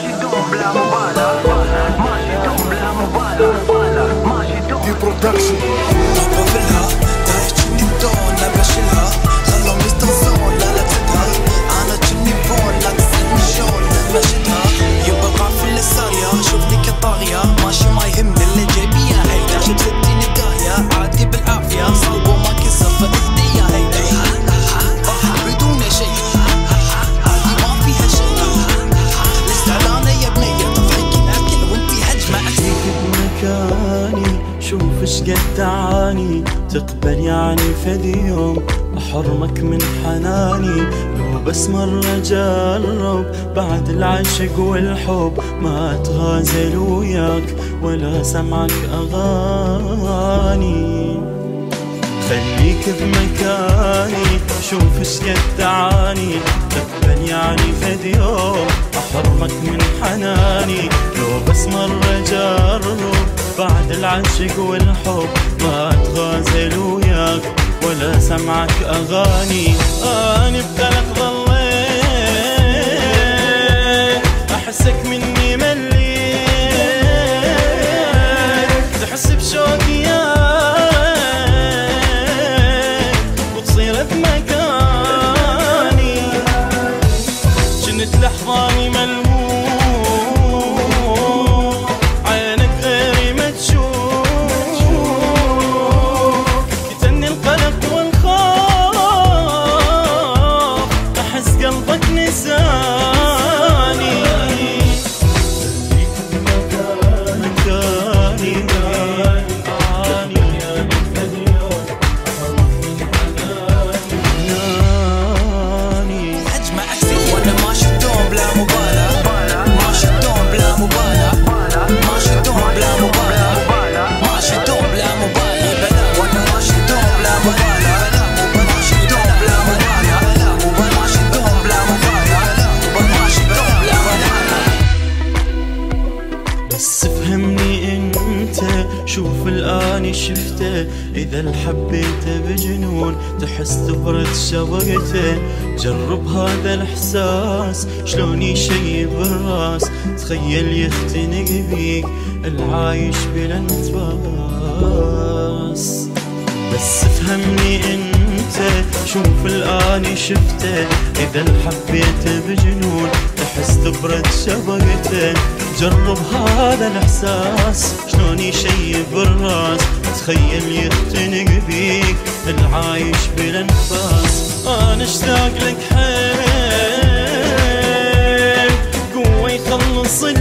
ماشي دوم بلا مبالاة، ماشي دوم بلا مبالاة، ماشي دوم دي برودكشن. بقابلها تعرف جني بدون لا بشيلها، خلهم يستنسون لا لا تدها، انا جني بون لا تسألني شلون لما شدها، يبا قافلة سارية شوفني كطاغية، ماشي ما يهمني اللي جايبي يا هيدا، شبستني قاهية عادي بالعافية، صلب وما كسر فايدي يا هيدا، بدون شي عادي ما فيها شي، الاستعلانة يا بنية تضحكي اكل وانتي هجمة فيك بمكاني شوف اش قد تعاني، تقبل يعني فدي يوم احرمك من حناني، لو بس مرة جرب بعد العشق والحب ما اتغازل وياك ولا سمعك اغاني. خليك بمكاني شوف اش قد تعاني، تقبل يعني فدي يوم احرمك من حناني، لو بس مرة جرب بعد العشق والحب ما اتغازل وياك ولا سمعك اغاني. انا بقلق ضليت احسك مني مليت، تحس بشوقي يا وتصير بمكاني، جنت لحظاني ملموم عينك غيري ما تشوف، كتني القلق والخوف احس قلبك نساني. هجمة عكسي وانا ماشي دوم بلا مبالاة، ماشي دوم بلا مبالاة، ماشي دوم بلا مبالاة، ماشي دوم بلا مبالاة، وانا ماشي دوم بلا مبالاة، ماشي دوم بلا مبالاة، ماشي دوم بلا مبالاة، ماشي دوم بلا مبالاة. بس فهمني انت شوف الان شفته، اذا الحبيته بجنون تحس تبرد شوقته، جرب هذا الاحساس شلون يشيب الراس، تخيل يختنق بيك العايش بلا انتباس. بس فهمني انت شوف الان شفته، اذا الحبيته بجنون تحس تبرد شوقته، جرب هذا الاحساس شلون يشيب الراس، تخيل يختنق بيك العايش بلا انفاس. انا اشتاق لك حيل قوة يخلص